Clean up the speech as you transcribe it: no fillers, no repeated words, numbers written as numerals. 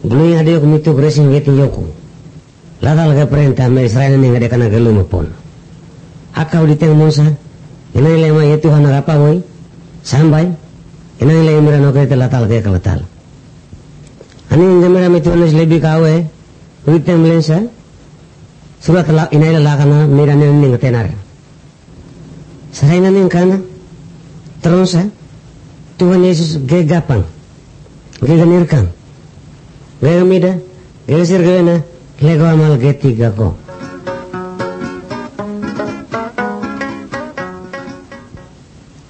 Guluing ada yok mitu gresing yeti yoku. Latal ga perintah me Israel ni ngade kana galu mapon. Akau diteng monsa. Inai lema yeti hana rapa boy. Sambai. Inai le imira no kete latal ga kalatal. Ani ngamira mitu anas lebi kawe. Uiteng melensa. Surat la inai la kana mira ne ning tenar. Saraina ning kana. Terus Tuhan Yesus gegapang. Geganirkan. Gaya mida, gaya sir gaya na, lego amal getiga ko.